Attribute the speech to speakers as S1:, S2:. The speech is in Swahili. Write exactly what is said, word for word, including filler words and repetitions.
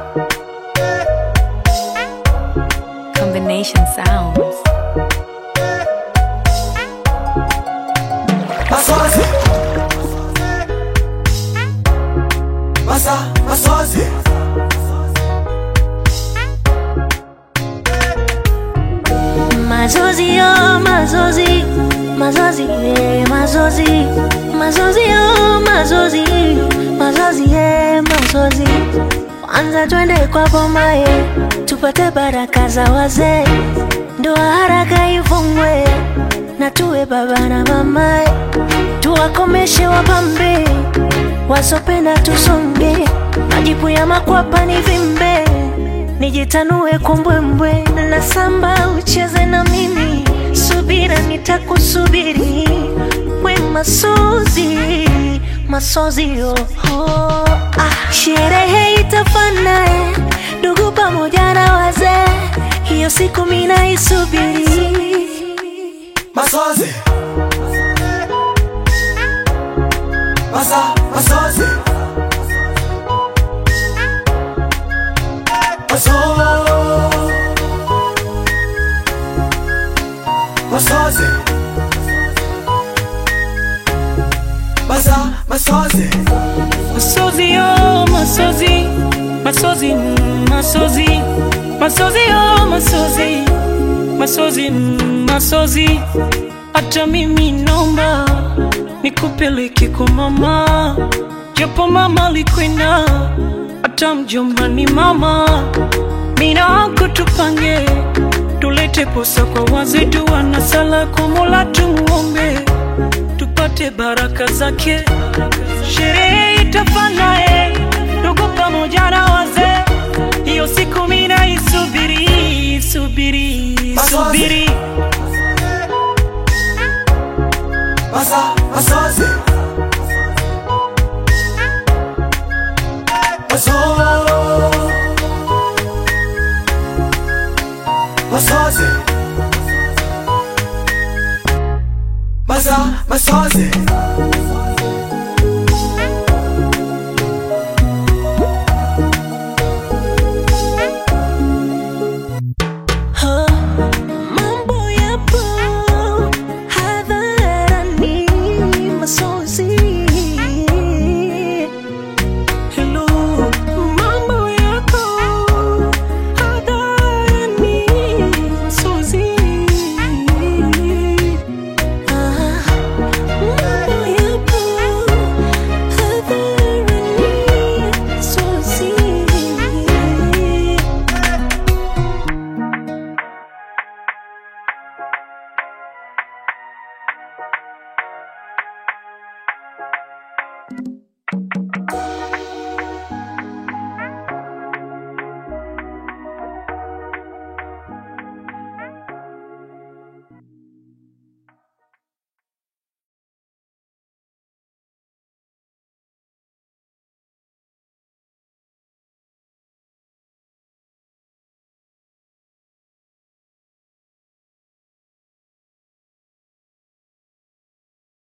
S1: Combination sounds.
S2: Masozi Masa, masozi
S3: Mazozi yo, mazozi Mazozi, eh, mazozi Mazozi yo, mazozi Mazozi, eh, mazozi Kwanza twende kwa boma eh, tupate baraka za wazee, ndoa haraka ifungwe na tuwe baba na mama eh, tuwakomeshe wapambe wasopenda tusonge, majipu ya makwapa ni vimbe, nijitanue kumbwembwe na samba ucheze na mimi, subira nitakusubiri, we masozi, masozi oh, oh. Ah, sherehe itafana eh, ndugu pamoja na wazee, hiyo siku mina isubiri.
S2: Masozi Masa, masozi Masozi Masozi Masa, masozi
S4: Masozi yo, masozi Masozi, mm, masozi Masozi yo, masozi Masozi, mm, masozi Hata mimi naomba nikupeleke kwa mama, japo mama likwenda, hata mjomba ni mama. Mina wako tupange, tulete posa kwa wazee, dua na sala kwa Mola tumuombe, tupate baraka zake. Sherehe itafanya